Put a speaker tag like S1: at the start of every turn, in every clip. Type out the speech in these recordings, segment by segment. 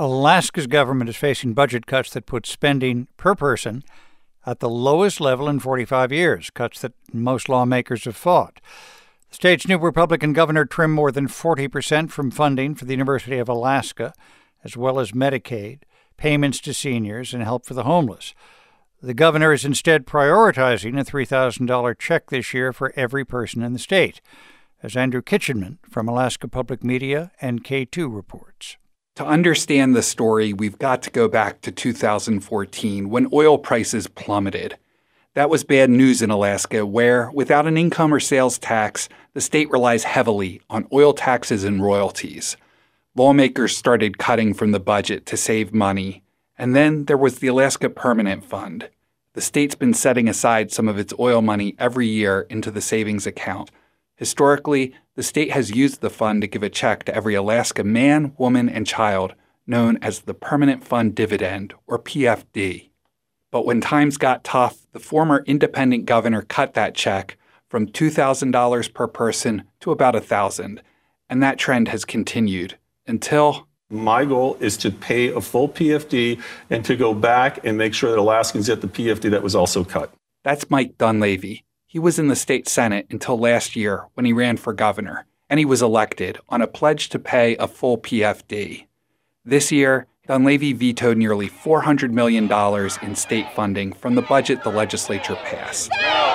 S1: Alaska's government is facing budget cuts that put spending per person at the lowest level in 45 years, cuts that most lawmakers have fought. The state's new Republican governor trimmed more than 40% from funding for the University of Alaska, as well as Medicaid, payments to seniors, and help for the homeless. The governor is instead prioritizing a $3,000 check this year for every person in the state, as Andrew Kitchenman from Alaska Public Media and K2 reports.
S2: To understand the story, we've got to go back to 2014 when oil prices plummeted. That was bad news in Alaska, where, without an income or sales tax, the state relies heavily on oil taxes and royalties. Lawmakers started cutting from the budget to save money. And then there was the Alaska Permanent Fund. The state's been setting aside some of its oil money every year into the savings account. Historically, the state has used the fund to give a check to every Alaska man, woman, and child, known as the Permanent Fund Dividend, or PFD. But when times got tough, the former independent governor cut that check from $2,000 per person to about $1,000, and that trend has continued until...
S3: My goal is to pay a full PFD and to go back and make sure that Alaskans get the PFD that was also cut.
S2: That's Mike Dunleavy. He was in the state Senate until last year when he ran for governor, and he was elected on a pledge to pay a full PFD. This year, Dunleavy vetoed nearly $400 million in state funding from the budget the legislature passed.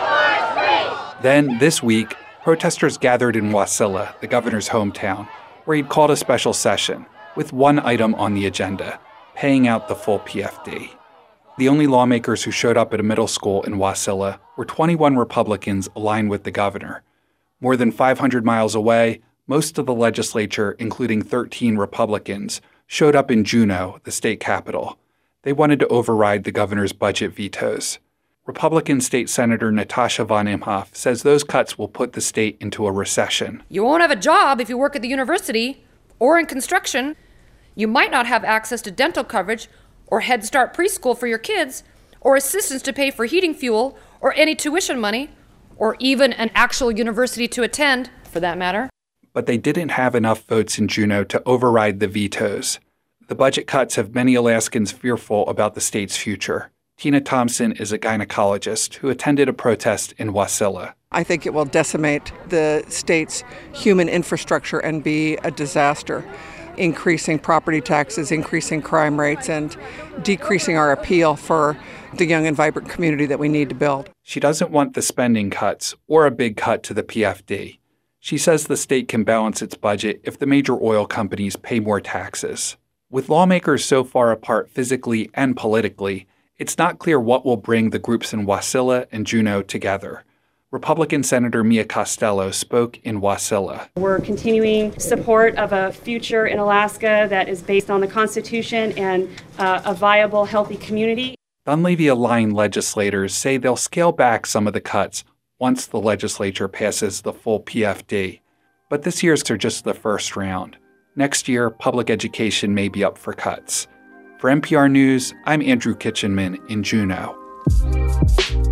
S2: Then, this week, protesters gathered in Wasilla, the governor's hometown, where he'd called a special session, with one item on the agenda, paying out the full PFD. The only lawmakers who showed up at a middle school in Wasilla were 21 Republicans aligned with the governor. More than 500 miles away, most of the legislature, including 13 Republicans, showed up in Juneau, the state capital. They wanted to override the governor's budget vetoes. Republican State Senator Natasha von Imhoff says those cuts will put the state into a recession.
S4: You won't have a job if you work at the university or in construction. You might not have access to dental coverage or Head Start preschool for your kids, or assistance to pay for heating fuel, or any tuition money, or even an actual university to attend, for that matter.
S2: But they didn't have enough votes in Juneau to override the vetoes. The budget cuts have many Alaskans fearful about the state's future. Tina Thompson is a gynecologist who attended a protest in Wasilla.
S5: I think it will decimate the state's human infrastructure and be a disaster, increasing property taxes, increasing crime rates, and decreasing our appeal for the young and vibrant community that we need to build.
S2: She doesn't want the spending cuts or a big cut to the PFD. She says the state can balance its budget if the major oil companies pay more taxes. With lawmakers so far apart physically and politically, it's not clear what will bring the groups in Wasilla and Juneau together. Republican Senator Mia Costello spoke in Wasilla.
S6: We're continuing support of a future in Alaska that is based on the Constitution and a viable, healthy community.
S2: Dunleavy-aligned legislators say they'll scale back some of the cuts once the legislature passes the full PFD. But this year's are just the first round. Next year, public education may be up for cuts. For NPR News, I'm Andrew Kitchenman in Juneau.